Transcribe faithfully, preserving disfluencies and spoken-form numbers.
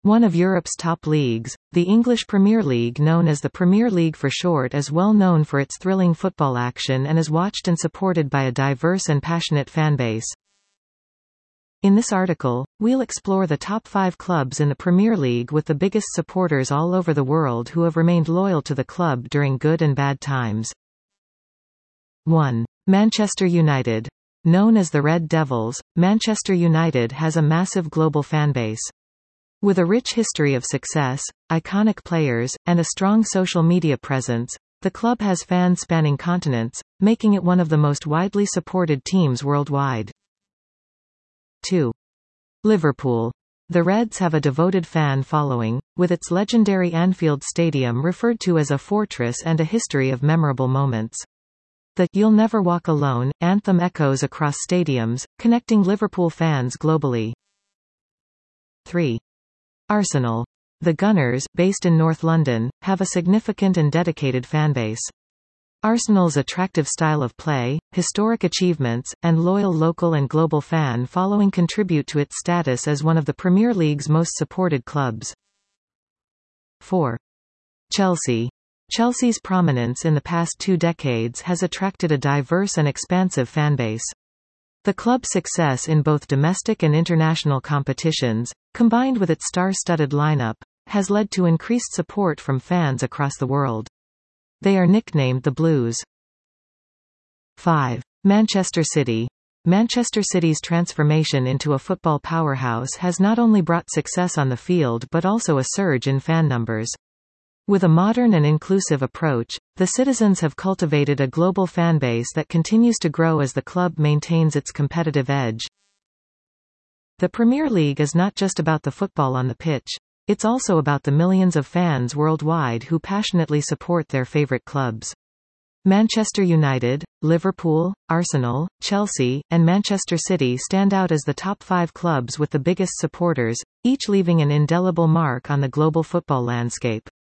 One of Europe's top leagues, the English Premier League, known as the Premier League for short, is well known for its thrilling football action and is watched and supported by a diverse and passionate fanbase. In this article, we'll explore the top five clubs in the Premier League with the biggest supporters all over the world who have remained loyal to the club during good and bad times. one. Manchester United. Known as the Red Devils, Manchester United has a massive global fanbase. With a rich history of success, iconic players, and a strong social media presence, the club has fans spanning continents, making it one of the most widely supported teams worldwide. two. Liverpool. The Reds have a devoted fan following, with its legendary Anfield Stadium referred to as a fortress and a history of memorable moments. The "You'll Never Walk Alone" anthem echoes across stadiums, connecting Liverpool fans globally. three. Arsenal. The Gunners, based in North London, have a significant and dedicated fanbase. Arsenal's attractive style of play, historic achievements, and loyal local and global fan following contribute to its status as one of the Premier League's most supported clubs. four. Chelsea. Chelsea's prominence in the past two decades has attracted a diverse and expansive fanbase. The club's success in both domestic and international competitions, combined with its star-studded lineup, has led to increased support from fans across the world. They are nicknamed the Blues. five. Manchester City. Manchester City's transformation into a football powerhouse has not only brought success on the field but also a surge in fan numbers. With a modern and inclusive approach, the citizens have cultivated a global fanbase that continues to grow as the club maintains its competitive edge. The Premier League is not just about the football on the pitch, it's also about the millions of fans worldwide who passionately support their favorite clubs. Manchester United, Liverpool, Arsenal, Chelsea, and Manchester City stand out as the top five clubs with the biggest supporters, each leaving an indelible mark on the global football landscape.